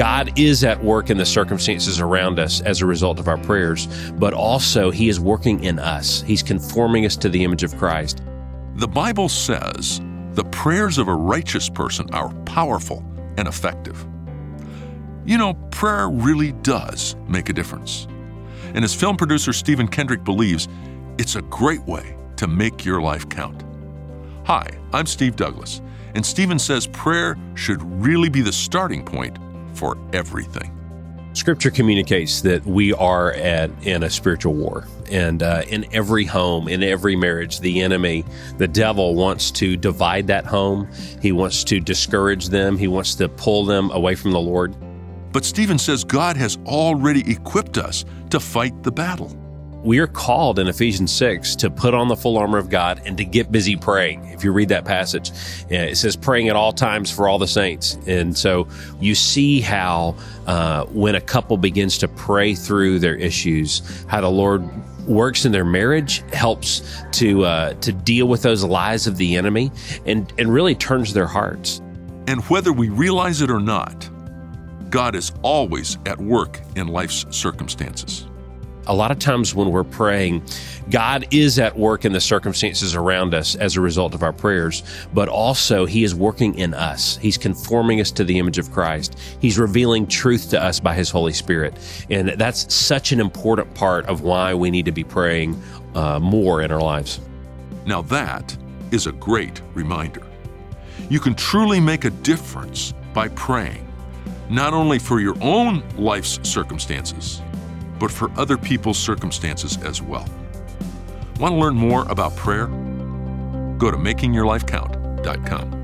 God is at work in the circumstances around us as a result of our prayers, but also He is working in us. He's conforming us to the image of Christ. The Bible says the prayers of a righteous person are powerful and effective. You know, prayer really does make a difference. And as film producer Stephen Kendrick believes, it's a great way to make your life count. Hi, I'm Steve Douglas, and Stephen says prayer should really be the starting point for everything. Scripture communicates that we are in a spiritual war. And in every home, in every marriage, the enemy, the devil, wants to divide that home. He wants to discourage them. He wants to pull them away from the Lord. But Stephen says God has already equipped us to fight the battle. We are called in Ephesians 6 to put on the full armor of God and to get busy praying. If you read that passage, it says praying at all times for all the saints. And so you see how when a couple begins to pray through their issues, how the Lord works in their marriage, helps to deal with those lies of the enemy, and really turns their hearts. And whether we realize it or not, God is always at work in life's circumstances. A lot of times when we're praying, God is at work in the circumstances around us as a result of our prayers, but also He is working in us. He's conforming us to the image of Christ. He's revealing truth to us by His Holy Spirit. And that's such an important part of why we need to be praying more in our lives. Now that is a great reminder. You can truly make a difference by praying, not only for your own life's circumstances, but for other people's circumstances as well. Want to learn more about prayer? Go to makingyourlifecount.com.